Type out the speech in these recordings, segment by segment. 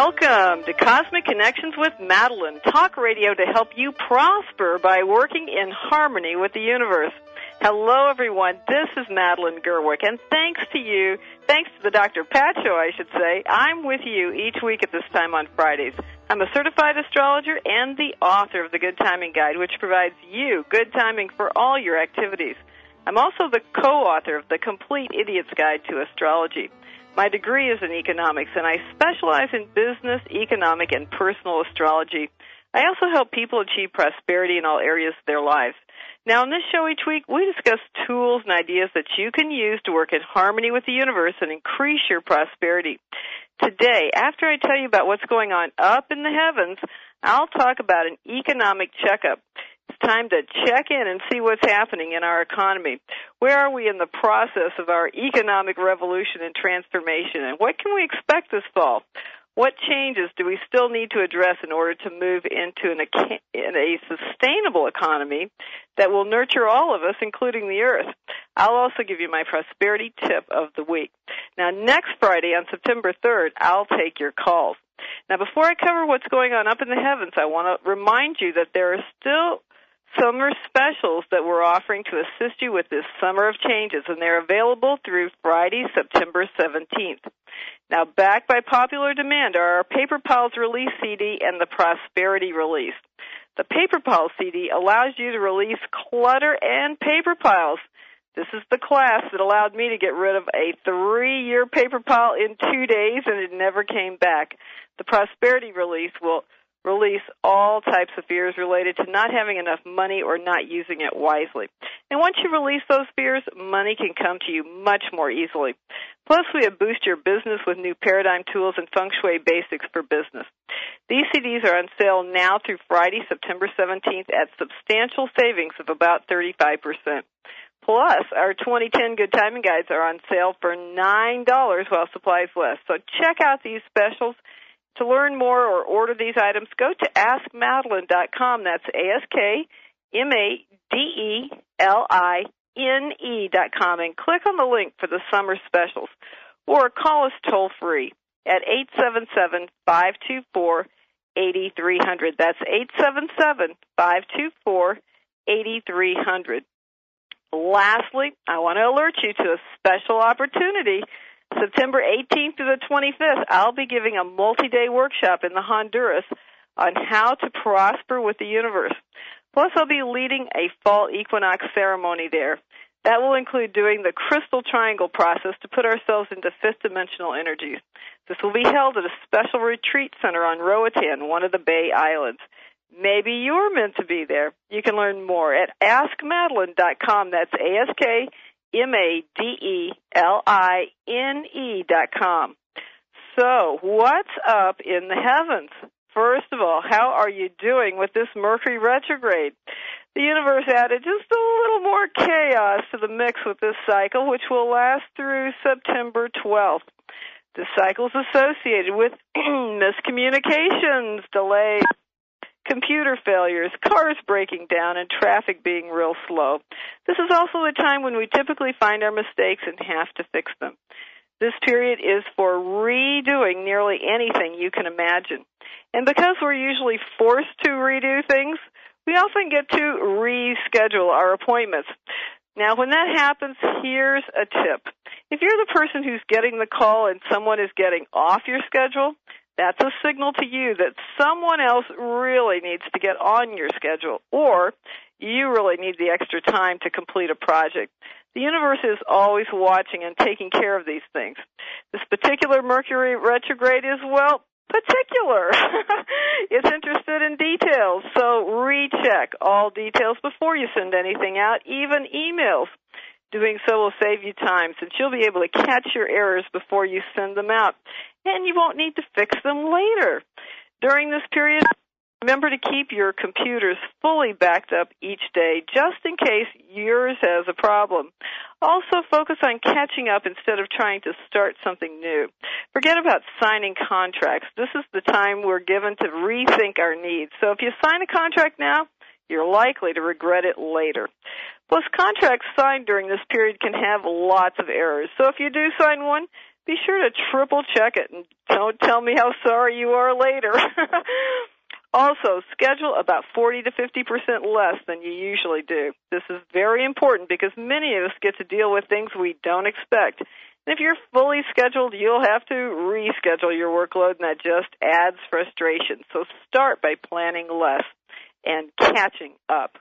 Welcome to Cosmic Connections with Madeline, talk radio to help you prosper by working in harmony with the universe. Hello, everyone. This is Madeline Gerwick, and thanks to the Dr. Pat Show, I should say, I'm with you each week at this time on Fridays. I'm a certified astrologer and the author of the Good Timing Guide, which provides you good timing for all your activities. I'm also the co-author of the Complete Idiot's Guide to Astrology. My degree is in economics, and I specialize in business, economic, and personal astrology. I also help people achieve prosperity in all areas of their lives. Now, in this show each week, we discuss tools and ideas that you can use to work in harmony with the universe and increase your prosperity. Today, after I tell you about what's going on up in the heavens, I'll talk about an economic checkup. It's time to check in and see what's happening in our economy. Where are we in the process of our economic revolution and transformation, and what can we expect this fall? What changes do we still need to address in order to move into a sustainable economy that will nurture all of us, including the earth? I'll also give you my prosperity tip of the week. Now, next Friday on September 3rd, I'll take your calls. Now, before I cover what's going on up in the heavens, I want to remind you that there are still summer specials that we're offering to assist you with this summer of changes, and they're available through Friday, September 17th. Now, backed by popular demand are our Paper Pals Release CD and the Prosperity Release. The Paper Pals CD allows you to release clutter and paper piles. This is the class that allowed me to get rid of a 3-year paper pile in 2 days, and it never came back. The Prosperity Release will release all types of fears related to not having enough money or not using it wisely. And once you release those fears, money can come to you much more easily. Plus, we have Boost Your Business with new paradigm tools and feng shui basics for business. These CDs are on sale now through Friday, September 17th at substantial savings of about 35%. Plus, our 2010 Good Timing Guides are on sale for $9 while supplies last. So check out these specials. To learn more or order these items, go to AskMadeline.com. That's AskMadeline.com, and click on the link for the summer specials. Or call us toll-free at 877-524-8300. That's 877-524-8300. Lastly, I want to alert you to a special opportunity. September 18th to the 25th, I'll be giving a multi-day workshop in the Honduras on how to prosper with the universe. Plus, I'll be leading a fall equinox ceremony there. That will include doing the crystal triangle process to put ourselves into fifth-dimensional energies. This will be held at a special retreat center on Roatan, one of the Bay Islands. Maybe you're meant to be there. You can learn more at AskMadeline.com. That's AskMadeline.com. So, what's up in the heavens? First of all, how are you doing with this Mercury retrograde? The universe added just a little more chaos to the mix with this cycle, which will last through September 12th. This cycle is associated with miscommunications, delays, computer failures, cars breaking down, and traffic being real slow. This is also a time when we typically find our mistakes and have to fix them. This period is for redoing nearly anything you can imagine. And because we're usually forced to redo things, we often get to reschedule our appointments. Now, when that happens, here's a tip. If you're the person who's getting the call and someone is getting off your schedule, that's a signal to you that someone else really needs to get on your schedule, or you really need the extra time to complete a project. The universe is always watching and taking care of these things. This particular Mercury retrograde is, well, particular. It's interested in details, so recheck all details before you send anything out, even emails. Doing so will save you time, since you'll be able to catch your errors before you send them out, and you won't need to fix them later. During this period, remember to keep your computers fully backed up each day, just in case yours has a problem. Also, focus on catching up instead of trying to start something new. Forget about signing contracts. This is the time we're given to rethink our needs. So if you sign a contract now, you're likely to regret it later. Plus, contracts signed during this period can have lots of errors. So if you do sign one, be sure to triple check it and don't tell me how sorry you are later. Also, schedule about 40 to 50% less than you usually do. This is very important because many of us get to deal with things we don't expect. And if you're fully scheduled, you'll have to reschedule your workload, and that just adds frustration. So start by planning less and catching up.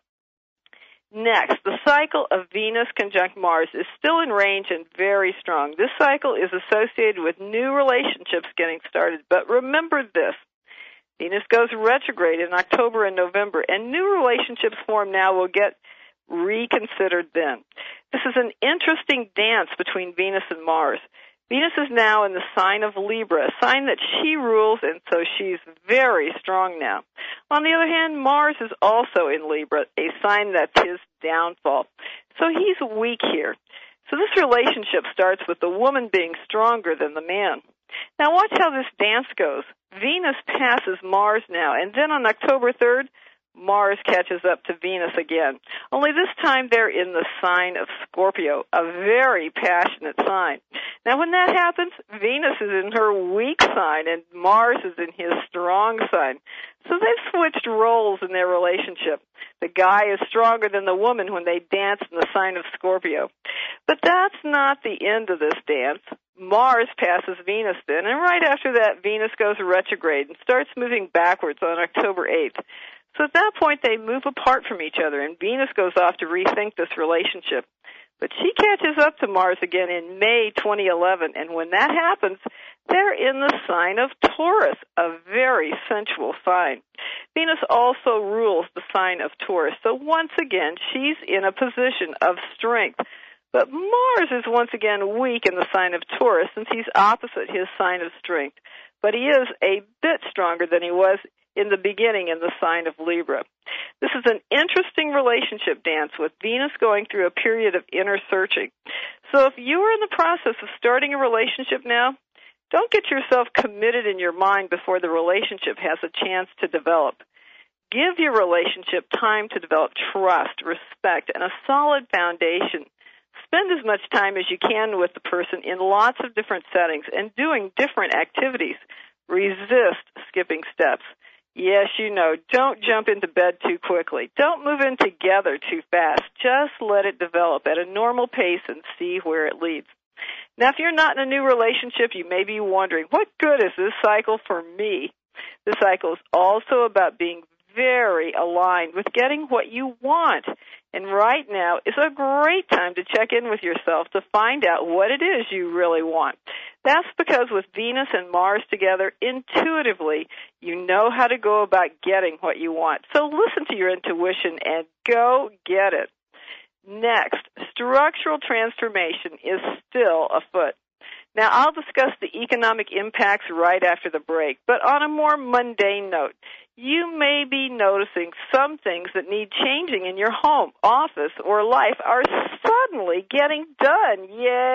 Next, the cycle of Venus conjunct Mars is still in range and very strong. This cycle is associated with new relationships getting started. But remember this. Venus goes retrograde in October and November, and new relationships formed now will get reconsidered then. This is an interesting dance between Venus and Mars. Venus is now in the sign of Libra, a sign that she rules, and so she's very strong now. On the other hand, Mars is also in Libra, a sign that's his downfall. So he's weak here. So this relationship starts with the woman being stronger than the man. Now watch how this dance goes. Venus passes Mars now, and then on October 3rd, Mars catches up to Venus again. Only this time they're in the sign of Scorpio, a very passionate sign. Now when that happens, Venus is in her weak sign and Mars is in his strong sign. So they've switched roles in their relationship. The guy is stronger than the woman when they dance in the sign of Scorpio. But that's not the end of this dance. Mars passes Venus then, and right after that, Venus goes retrograde and starts moving backwards on October 8th. So at that point, they move apart from each other, and Venus goes off to rethink this relationship. But she catches up to Mars again in May 2011, and when that happens, they're in the sign of Taurus, a very sensual sign. Venus also rules the sign of Taurus, so once again, she's in a position of strength. But Mars is once again weak in the sign of Taurus since he's opposite his sign of strength. But he is a bit stronger than he was in the beginning in the sign of Libra. This is an interesting relationship dance with Venus going through a period of inner searching. So if you are in the process of starting a relationship now, don't get yourself committed in your mind before the relationship has a chance to develop. Give your relationship time to develop trust, respect, and a solid foundation. Spend as much time as you can with the person in lots of different settings and doing different activities. Resist skipping steps. Yes, you know, don't jump into bed too quickly. Don't move in together too fast. Just let it develop at a normal pace and see where it leads. Now, if you're not in a new relationship, you may be wondering, what good is this cycle for me? This cycle is also about being very aligned with getting what you want. And right now is a great time to check in with yourself to find out what it is you really want. That's because with Venus and Mars together, intuitively, you know how to go about getting what you want. So listen to your intuition and go get it. Next, structural transformation is still afoot. Now, I'll discuss the economic impacts right after the break, but on a more mundane note, you may be noticing some things that need changing in your home, office, or life are suddenly getting done.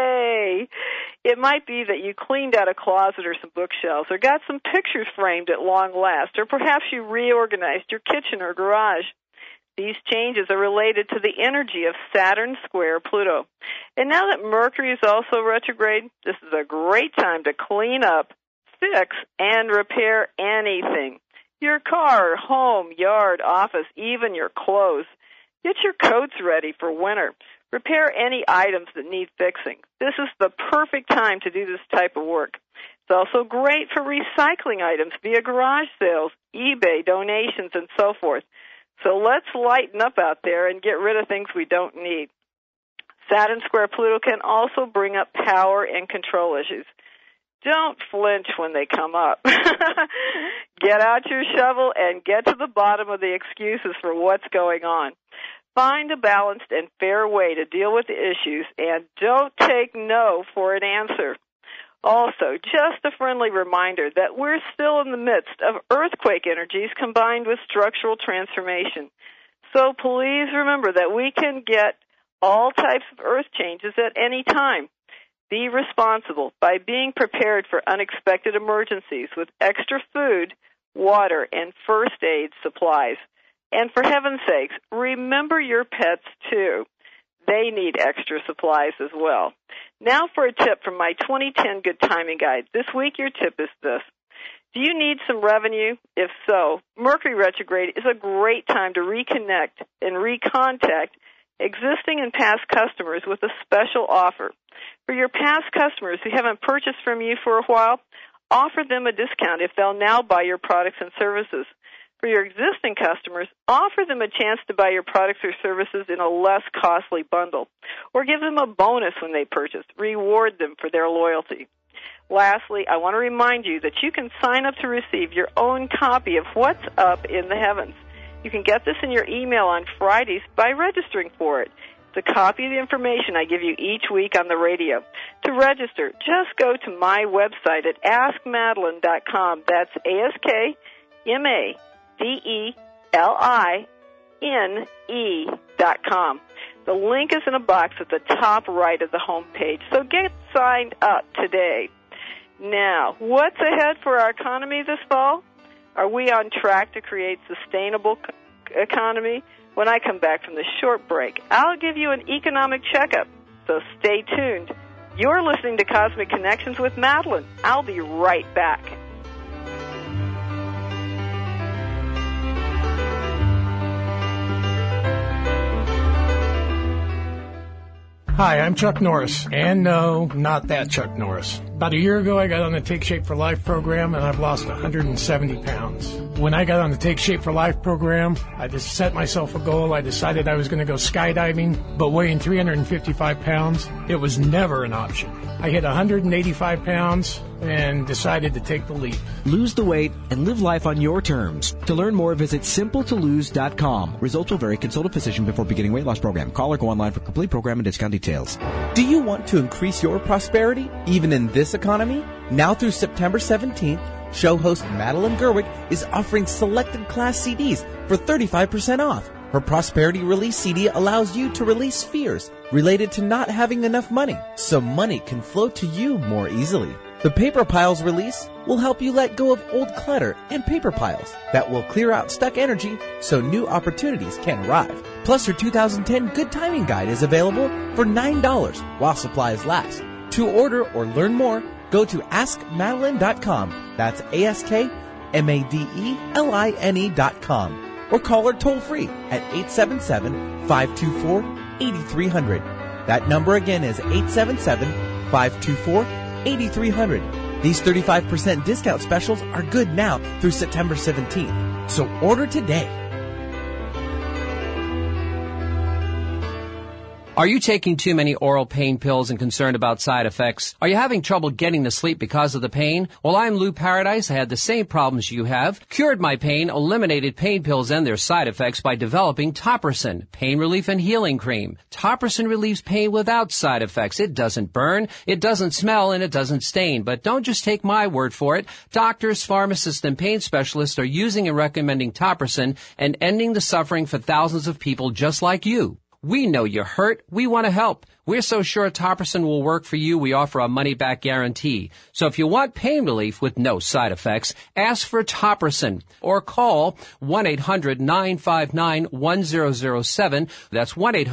Yay! It might be that you cleaned out a closet or some bookshelves, or got some pictures framed at long last, or perhaps you reorganized your kitchen or garage. These changes are related to the energy of Saturn square Pluto. And now that Mercury is also retrograde, this is a great time to clean up, fix, and repair anything. Your car, home, yard, office, even your clothes. Get your coats ready for winter. Repair any items that need fixing. This is the perfect time to do this type of work. It's also great for recycling items via garage sales, eBay, donations, and so forth. So let's lighten up out there and get rid of things we don't need. Saturn square Pluto can also bring up power and control issues. Don't flinch when they come up. Get out your shovel and get to the bottom of the excuses for what's going on. Find a balanced and fair way to deal with the issues, and don't take no for an answer. Also, just a friendly reminder that we're still in the midst of earthquake energies combined with structural transformation. So please remember that we can get all types of earth changes at any time. Be responsible by being prepared for unexpected emergencies with extra food, water, and first aid supplies. And for heaven's sakes, remember your pets too. They need extra supplies as well. Now for a tip from my 2010 Good Timing Guide. This week your tip is this. Do you need some revenue? If so, Mercury retrograde is a great time to reconnect and recontact existing and past customers with a special offer. For your past customers who haven't purchased from you for a while, offer them a discount if they'll now buy your products and services. For your existing customers, offer them a chance to buy your products or services in a less costly bundle, or give them a bonus when they purchase. Reward them for their loyalty. Lastly, I want to remind you that you can sign up to receive your own copy of What's Up in the Heavens. You can get this in your email on Fridays by registering for it. It's a copy of the information I give you each week on the radio. To register, just go to my website at AskMadeline.com. That's AskMadeline.com. The link is in a box at the top right of the home page, so get signed up today. Now, what's ahead for our economy this fall? Are we on track to create sustainable economy? When I come back from this short break, I'll give you an economic checkup, so stay tuned. You're listening to Cosmic Connections with Madeline. I'll be right back. Hi, I'm Chuck Norris. And no, not that Chuck Norris. About a year ago, I got on the Take Shape for Life program, and I've lost 170 pounds. When I got on the Take Shape for Life program, I just set myself a goal. I decided I was going to go skydiving, but weighing 355 pounds, it was never an option. I hit 185 pounds and decided to take the leap. Lose the weight and live life on your terms. To learn more, visit simpletolose.com. Results will vary. Consult a physician before beginning weight loss program. Call or go online for complete program and discount details. Do you want to increase your prosperity, even in this economy? Now through September 17th, show host Madeline Gerwick is offering selected class CDs for 35% off. Her Prosperity Release CD allows you to release fears related to not having enough money, so money can flow to you more easily. The Paper Piles release will help you let go of old clutter and paper piles that will clear out stuck energy so new opportunities can arrive. Plus, her 2010 Good Timing Guide is available for $9 while supplies last. To order or learn more, go to AskMadeline.com. That's AskMadeline.com. Or call her toll-free at 877-524-8300. That number again is 877-524-8300. These 35% discount specials are good now through September 17th. So order today. Are you taking too many oral pain pills and concerned about side effects? Are you having trouble getting to sleep because of the pain? Well, I'm Lou Paradise. I had the same problems you have. Cured my pain, eliminated pain pills and their side effects by developing Topricin, pain relief and healing cream. Topricin relieves pain without side effects. It doesn't burn, it doesn't smell, and it doesn't stain. But don't just take my word for it. Doctors, pharmacists, and pain specialists are using and recommending Topricin and ending the suffering for thousands of people just like you. We know you're hurt. We want to help. We're so sure Topricin will work for you, we offer a money-back guarantee. So if you want pain relief with no side effects, ask for Topricin or call 1-800-959-1007. That's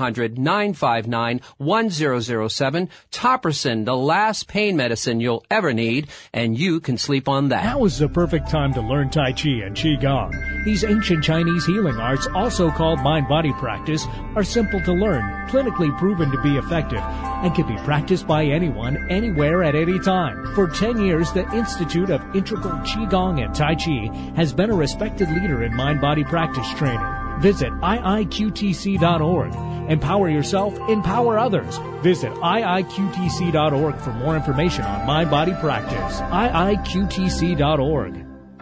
1-800-959-1007. Topricin, the last pain medicine you'll ever need, and you can sleep on that. Now is the perfect time to learn Tai Chi and Qigong. These ancient Chinese healing arts, also called mind-body practice, are simple to learn, clinically proven to be effective, and can be practiced by anyone, anywhere, at any time. For 10 years, the Institute of Integral Qigong and Tai Chi has been a respected leader in mind-body practice training. Visit iiqtc.org. Empower yourself, empower others. Visit iiqtc.org for more information on mind-body practice. iiqtc.org.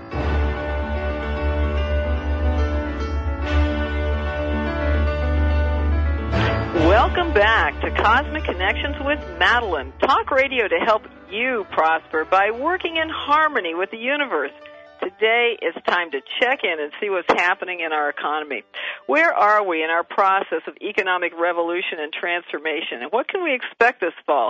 Welcome back to Cosmic Connections with Madeline. Talk radio to help you prosper by working in harmony with the universe. Today it's time to check in and see what's happening in our economy. Where are we in our process of economic revolution and transformation? And what can we expect this fall?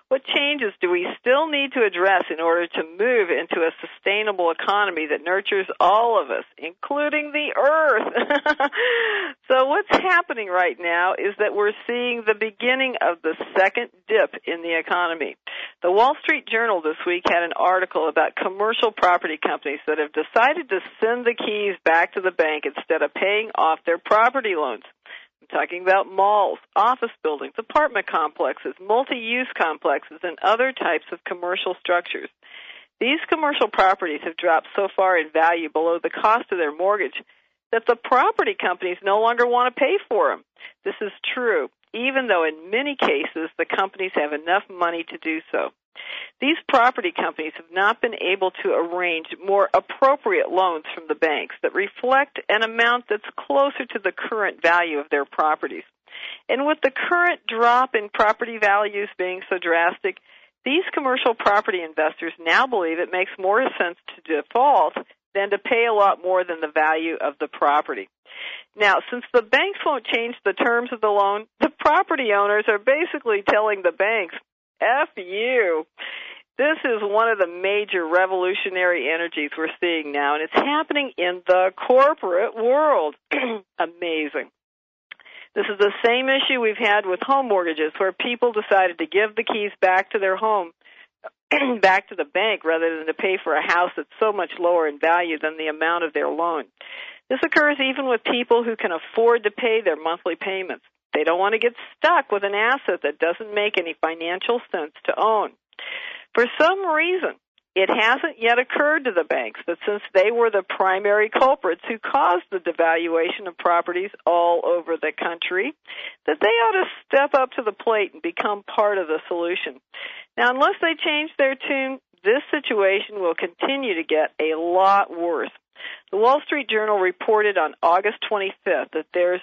What changes do we still need to address in order to move into a sustainable economy that nurtures all of us, including the earth? So what's happening right now is that we're seeing the beginning of the second dip in the economy. The Wall Street Journal this week had an article about commercial property companies that have decided to send the keys back to the bank instead of paying off their property loans. I'm talking about malls, office buildings, apartment complexes, multi-use complexes, and other types of commercial structures. These commercial properties have dropped so far in value below the cost of their mortgage that the property companies no longer want to pay for them. This is true, even though in many cases the companies have enough money to do so. These property companies have not been able to arrange more appropriate loans from the banks that reflect an amount that's closer to the current value of their properties. And with the current drop in property values being so drastic, these commercial property investors now believe it makes more sense to default than to pay a lot more than the value of the property. Now, since the banks won't change the terms of the loan, the property owners are basically telling the banks, F you. This is one of the major revolutionary energies we're seeing now, and it's happening in the corporate world. Amazing. This is the same issue we've had with home mortgages, where people decided to give the keys back to their home, back to the bank, rather than to pay for a house that's so much lower in value than the amount of their loan. This occurs even with people who can afford to pay their monthly payments. They don't want to get stuck with an asset that doesn't make any financial sense to own. For some reason, it hasn't yet occurred to the banks that since they were the primary culprits who caused the devaluation of properties all over the country, that they ought to step up to the plate and become part of the solution. Now, unless they change their tune, this situation will continue to get a lot worse. The Wall Street Journal reported on August 25th that there's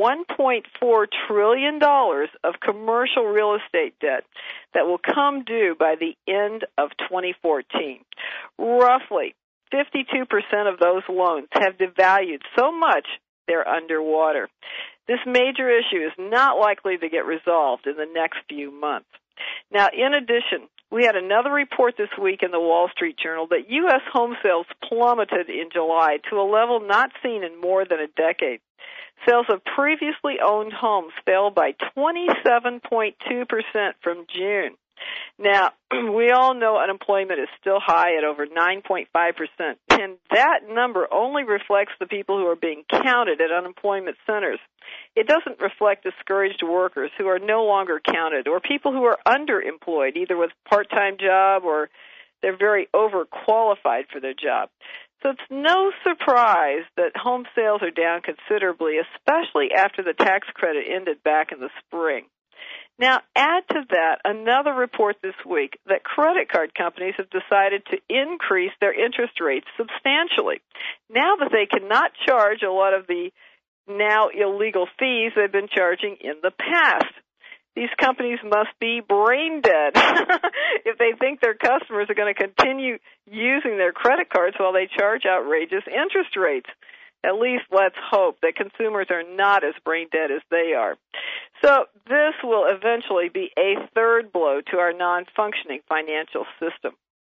$1.4 trillion of commercial real estate debt that will come due by the end of 2014. Roughly 52% of those loans have devalued so much they're underwater. This major issue is not likely to get resolved in the next few months. Now, in addition, we had another report this week in the Wall Street Journal that U.S. home sales plummeted in July to a level not seen in more than a decade. Sales of previously owned homes fell by 27.2% from June. Now, we all know unemployment is still high at over 9.5%, and that number only reflects the people who are being counted at unemployment centers. It doesn't reflect discouraged workers who are no longer counted, or people who are underemployed, either with a part-time job or they're very overqualified for their job. So it's no surprise that home sales are down considerably, especially after the tax credit ended back in the spring. Now, add to that another report this week that credit card companies have decided to increase their interest rates substantially, now that they cannot charge a lot of the now illegal fees they've been charging in the past. These companies must be brain dead if they think their customers are going to continue using their credit cards while they charge outrageous interest rates. At least let's hope that consumers are not as brain dead as they are. So this will eventually be a third blow to our non-functioning financial system.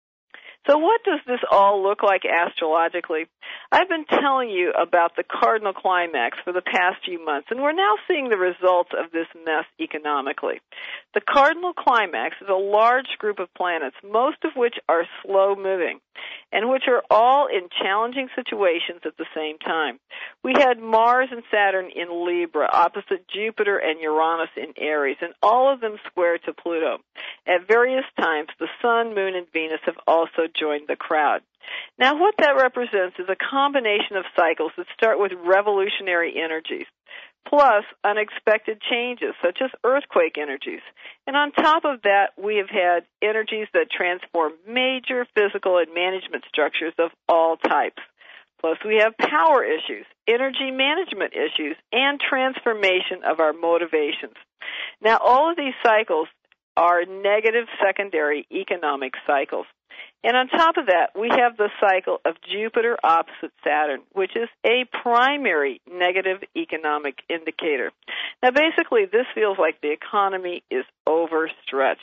So what does this all look like astrologically? I've been telling you about the cardinal climax for the past few months, and we're now seeing the results of this mess economically. The cardinal climax is a large group of planets, most of which are slow-moving, and which are all in challenging situations at the same time. We had Mars and Saturn in Libra, opposite Jupiter and Uranus in Aries, and all of them square to Pluto. At various times, the Sun, Moon, and Venus have also joined the crowd. Now, what that represents is a combination of cycles that start with revolutionary energies, plus unexpected changes, such as earthquake energies. And on top of that, we have had energies that transform major physical and management structures of all types. Plus, we have power issues, energy management issues, and transformation of our motivations. Now, all of these cycles are negative secondary economic cycles. And on top of that, we have the cycle of Jupiter opposite Saturn, which is a primary negative economic indicator. Now, basically, this feels like the economy is overstretched.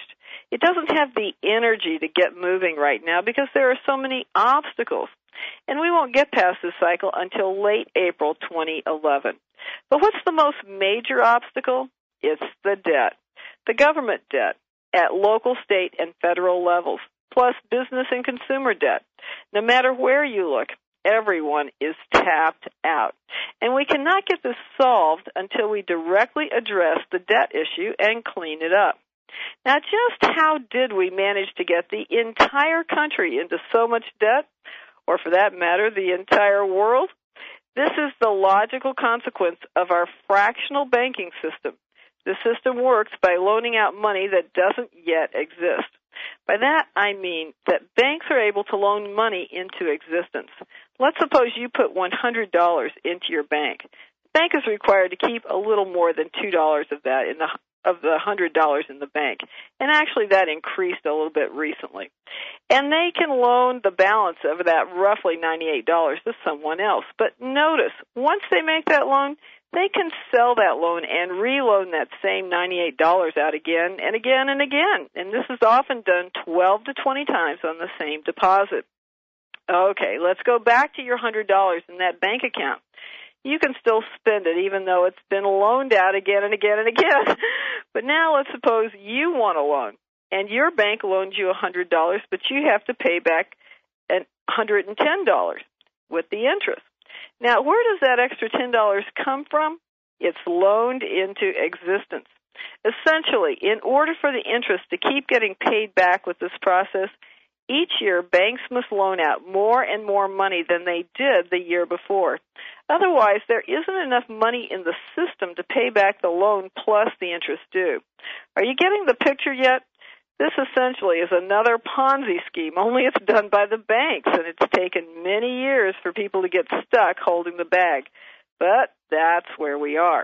It doesn't have the energy to get moving right now because there are so many obstacles. And we won't get past this cycle until late April 2011. But what's the most major obstacle? It's the debt. The government debt at local, state, and federal levels, plus business and consumer debt. No matter where you look, everyone is tapped out. And we cannot get this solved until we directly address the debt issue and clean it up. Now, just how did we manage to get the entire country into so much debt, or for that matter, the entire world? This is the logical consequence of our fractional banking system. The system works by loaning out money that doesn't yet exist. By that, I mean that banks are able to loan money into existence. Let's suppose you put $100 into your bank. The bank is required to keep a little more than $2 of that of the $100 in the bank. And actually, that increased a little bit recently. And they can loan the balance of that roughly $98 to someone else. But notice, once they make that loan, they can sell that loan and reloan that same $98 out again and again and again. And this is often done 12 to 20 times on the same deposit. Okay, let's go back to your $100 in that bank account. You can still spend it even though it's been loaned out again and again and again. But now let's suppose you want a loan and your bank loans you $100, but you have to pay back $110 with the interest. Now, where does that extra $10 come from? It's loaned into existence. Essentially, in order for the interest to keep getting paid back with this process, each year banks must loan out more and more money than they did the year before. Otherwise, there isn't enough money in the system to pay back the loan plus the interest due. Are you getting the picture yet? This essentially is another Ponzi scheme, only it's done by the banks, and it's taken many years for people to get stuck holding the bag. But that's where we are.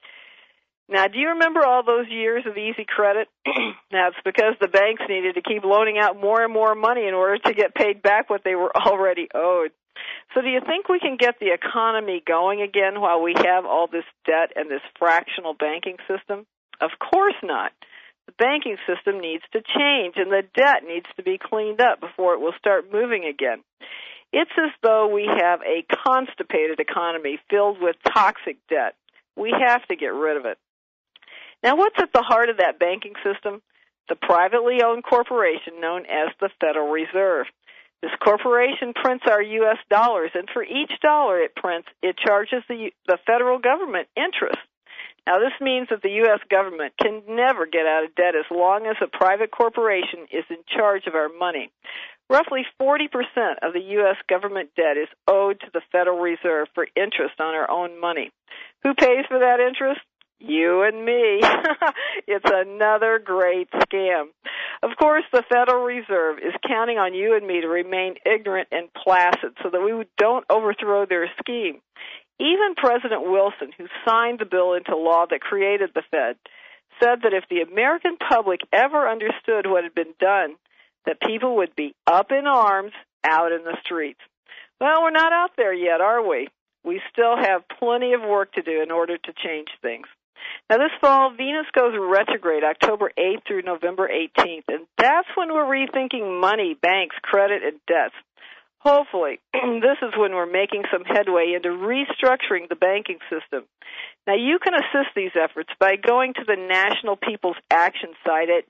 Now, do you remember all those years of easy credit? That's because the banks needed to keep loaning out more and more money in order to get paid back what they were already owed. So do you think we can get the economy going again while we have all this debt and this fractional banking system? Of course not. The banking system needs to change, and the debt needs to be cleaned up before it will start moving again. It's as though we have a constipated economy filled with toxic debt. We have to get rid of it. Now, what's at the heart of that banking system? The privately owned corporation known as the Federal Reserve. This corporation prints our U.S. dollars, and for each dollar it prints, it charges the federal government interest. Now, this means that the U.S. government can never get out of debt as long as a private corporation is in charge of our money. Roughly 40% of the U.S. government debt is owed to the Federal Reserve for interest on our own money. Who pays for that interest? You and me. It's another great scam. Of course, the Federal Reserve is counting on you and me to remain ignorant and placid so that we don't overthrow their scheme. Even President Wilson, who signed the bill into law that created the Fed, said that if the American public ever understood what had been done, that people would be up in arms out in the streets. Well, we're not out there yet, are we? We still have plenty of work to do in order to change things. Now, this fall, Venus goes retrograde October 8th through November 18th, and that's when we're rethinking money, banks, credit, and debts. Hopefully, this is when we're making some headway into restructuring the banking system. Now, you can assist these efforts by going to the National People's Action site at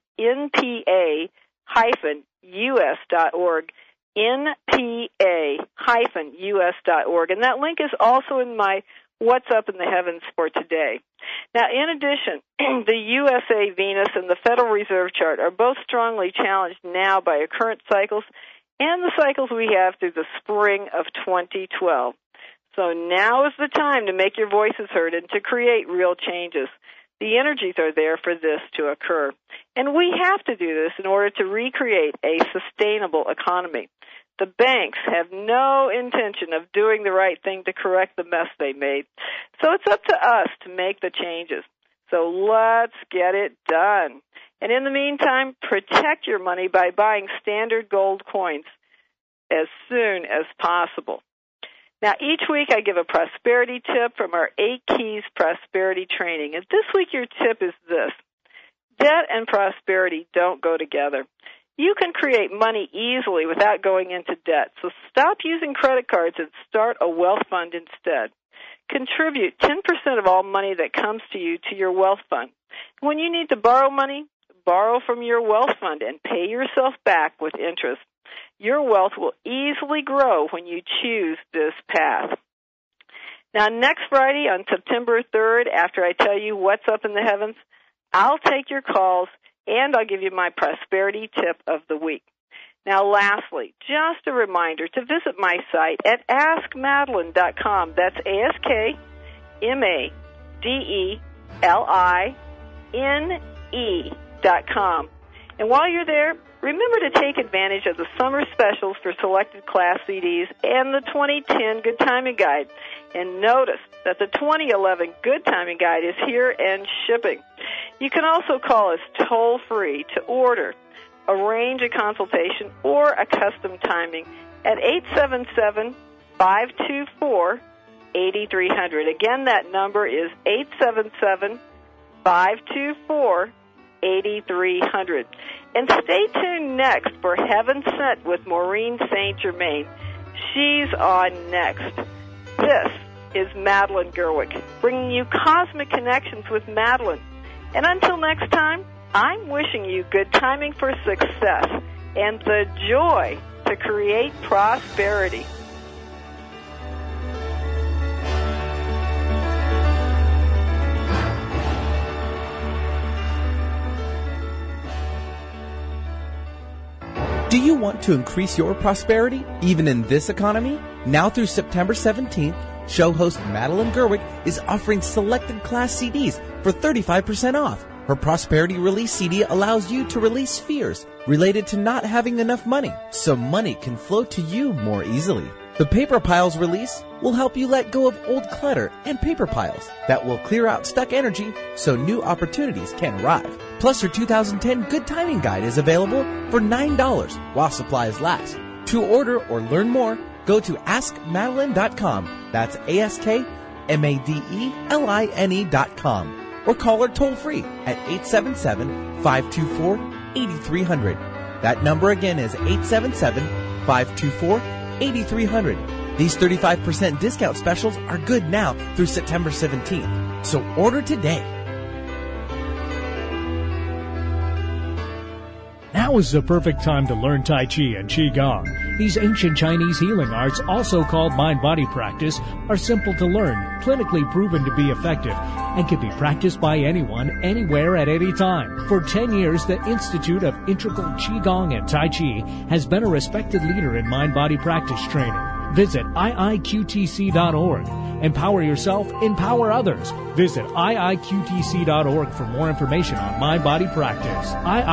npa-us.org, npa-us.org, and that link is also in my What's Up in the Heavens for today. Now, in addition, the USA Venus and the Federal Reserve chart are both strongly challenged now by our current cycles and the cycles we have through the spring of 2012. So now is the time to make your voices heard and to create real changes. The energies are there for this to occur. And we have to do this in order to recreate a sustainable economy. The banks have no intention of doing the right thing to correct the mess they made. So it's up to us to make the changes. So let's get it done. And in the meantime, protect your money by buying standard gold coins as soon as possible. Now, each week I give a prosperity tip from our 8 Keys Prosperity Training. And this week your tip is this. Debt and prosperity don't go together. You can create money easily without going into debt, so stop using credit cards and start a wealth fund instead. Contribute 10% of all money that comes to you to your wealth fund. When you need to borrow money, borrow from your wealth fund and pay yourself back with interest. Your wealth will easily grow when you choose this path. Now, next Friday on September 3rd, after I tell you what's up in the heavens, I'll take your calls and I'll give you my prosperity tip of the week. Now, lastly, just a reminder to visit my site at AskMadeline.com. That's AskMadeline.com. And while you're there, remember to take advantage of the summer specials for selected class CDs and the 2010 Good Timing Guide. And notice that the 2011 Good Timing Guide is here and shipping. You can also call us toll-free to order, arrange a consultation, or a custom timing at 877-524-8300. Again, that number is 877-524-8300. And stay tuned next for Heaven Sent with Maureen St. Germain. She's on next. This is Madeline Gerwick, bringing you Cosmic Connections with Madeline. And until next time, I'm wishing you good timing for success and the joy to create prosperity. Do you want to increase your prosperity, even in this economy? Now through September 17th, show host Madeline Gerwick is offering selected class CDs for 35% off. Her Prosperity Release CD allows you to release fears related to not having enough money, so money can flow to you more easily. The Paper Piles release will help you let go of old clutter and paper piles that will clear out stuck energy so new opportunities can arrive. Plus, her 2010 Good Timing Guide is available for $9 while supplies last. To order or learn more, go to AskMadeline.com. That's AskMadeline.com. Or call her toll-free at 877-524-8300. That number again is 877-524-8300. These 35% discount specials are good now through September 17th. So order today. Now is the perfect time to learn Tai Chi and Qigong. These ancient Chinese healing arts, also called mind-body practice, are simple to learn, clinically proven to be effective, and can be practiced by anyone, anywhere, at any time. For 10 years, the Institute of Integral Qigong and Tai Chi has been a respected leader in mind-body practice training. Visit iiqtc.org. Empower yourself, empower others. Visit iiqtc.org for more information on mind-body practice.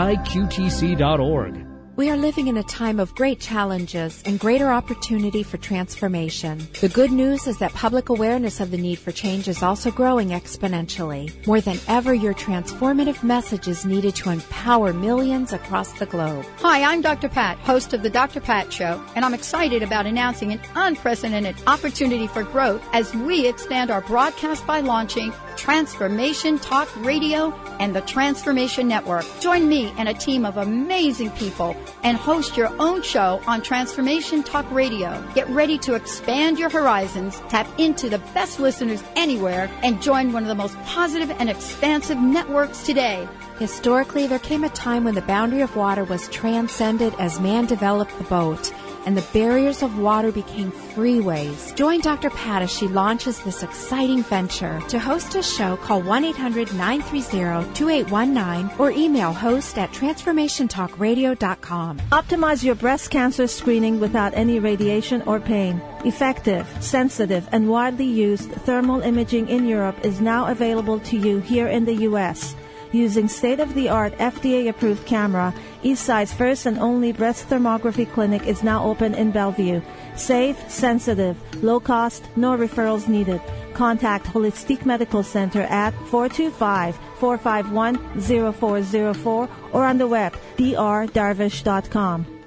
iiqtc.org. We are living in a time of great challenges and greater opportunity for transformation. The good news is that public awareness of the need for change is also growing exponentially. More than ever, your transformative message is needed to empower millions across the globe. Hi, I'm Dr. Pat, host of the Dr. Pat Show, and I'm excited about announcing an unprecedented opportunity for growth as we expand our broadcast by launching Transformation Talk Radio and the Transformation Network. Join me and a team of amazing people and host your own show on Transformation Talk Radio. Get ready to expand your horizons, tap into the best listeners anywhere, and join one of the most positive and expansive networks today. Historically, there came a time when the boundary of water was transcended as man developed the boat, and the barriers of water became freeways. Join Dr. Pat as she launches this exciting venture. To host a show, call 1-800-930-2819 or email host@transformationtalkradio.com. Optimize your breast cancer screening without any radiation or pain. Effective, sensitive, and widely used thermal imaging in Europe is now available to you here in the U.S. Using state-of-the-art FDA-approved camera, Eastside's first and only breast thermography clinic is now open in Bellevue. Safe, sensitive, low cost, no referrals needed. Contact Holistic Medical Center at 425-451-0404 or on the web, drdarvish.com.